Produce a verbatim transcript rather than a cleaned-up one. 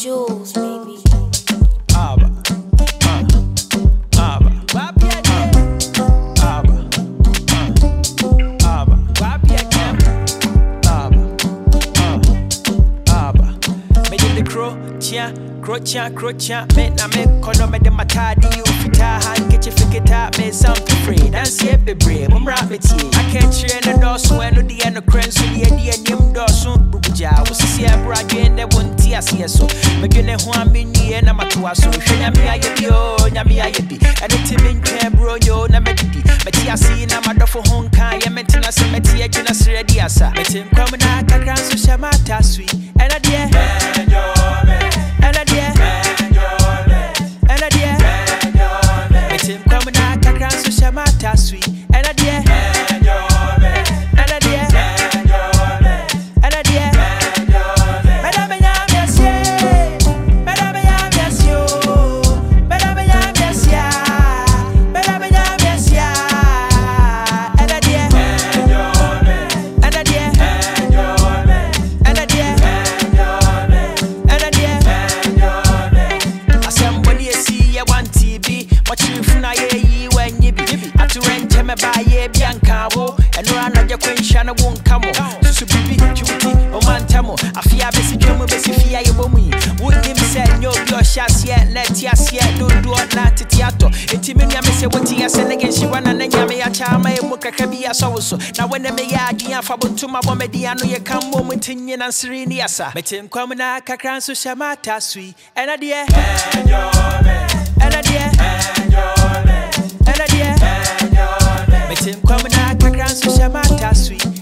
Jules, baby. Abba, uh, Abba, Abba, Abba, Abba, Abba. Me in the crow, chia, crocha, crocha. Me na me kono me de matadi you fita handkerchief fikita me something free. Dance ye be brave, mum rabbit ye. I can't train the door so I know the end of crane so the idea nim door so bubuja. Was see a brad in the one tia see so. Me gonna ho am ni e na matua so. Hwenya me aye bi o, nya me aye bi. And the team in care bro yo na me di. Me tia see na madofo honkan ye mentina se me tia gina sre di asa. Me tim kwam na kakran so shamata sweet. And a dear and a dear and a dear me tim kwam na kakran so shamata sweet. And a dear and a dear and a dear Madame Yam yes yeah Madame Yam yes yo Madame Yam yes yeah Madame Yam yes yeah And a dear and a dear and a dear and a dear Assemble see ya one T V watching funa ye yi when ye be atu rent me buy ye bianca wo and run on your question won't come so bibi cutie o mantamo afia besi twemo besi fia ye bomu would him say no your shots yet let yes yet do do not theater etimi nya me say what ya say again she wana na nya me ya chama e muka kabia so so na when me ya adia fa bontuma bo me dia no ye kan moment nyi na nsiri ni asa metem kwam na kakran so shamata sui and a dear and your man and a dear and your man and a dear and your man metem kwam na kakran so shamata sui